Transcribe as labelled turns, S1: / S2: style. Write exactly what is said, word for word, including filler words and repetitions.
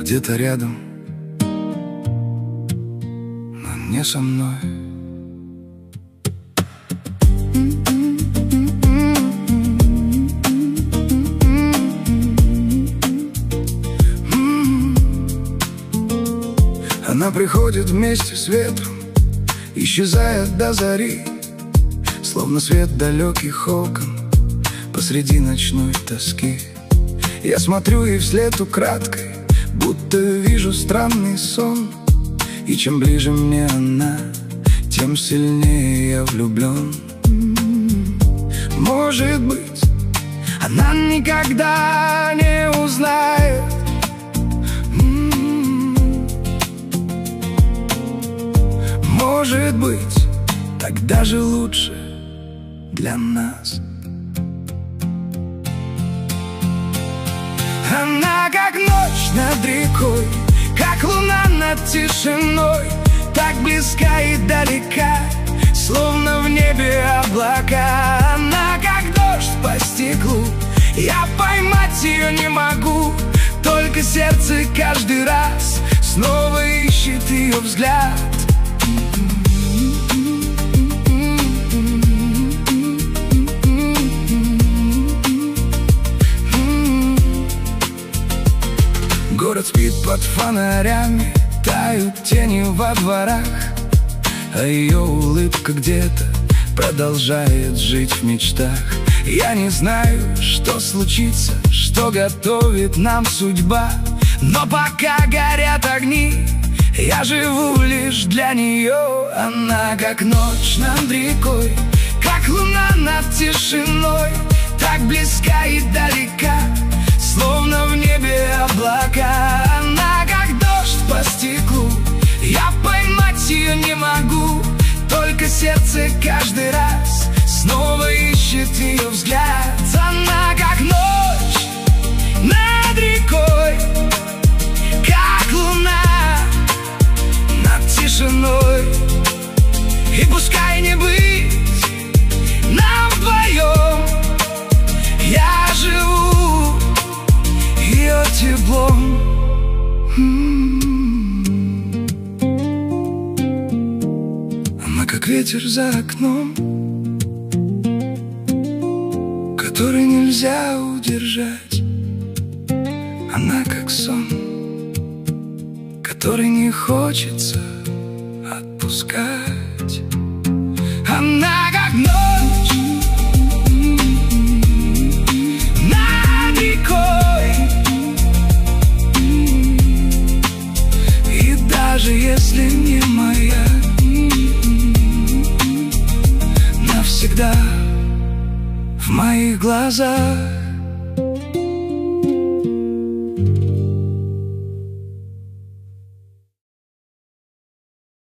S1: где-то рядом, но не со мной. Она приходит вместе с ветром, исчезает до зари, словно свет далеких окон посреди ночной тоски. Я смотрю ей вслед украдкой, будто вижу странный сон. И чем ближе мне она, тем сильнее я влюблен. Может быть, она никогда не узнает. Может быть, так даже лучше для нас. Она как ночь над рекой, как луна над тишиной, так близка и далека, словно в небе облака. Она как дождь по стеклу, я поймать ее не могу, только сердце каждый раз снова ищет ее взгляд. Город спит под фонарями, тают тени во дворах, а ее улыбка где-то продолжает жить в мечтах. Я не знаю, что случится, что готовит нам судьба, но пока горят огни, я живу лишь для нее. Она как ночь над рекой, как луна над тишиной, так близка и далека, словно в небе облака. Она как дождь по стеклу, я поймать ее не могу, только сердце каждый раз снова ищет ее взгляд. Она как ночь над рекой, как луна над тишиной. И пускай не быть нам вдвоем, я живу ее теплом. Она как ветер за окном, который нельзя удержать. Она как сон, который не хочется отпускать. Она как ночь над рекой, и даже если не моя, навсегда в моих глазах.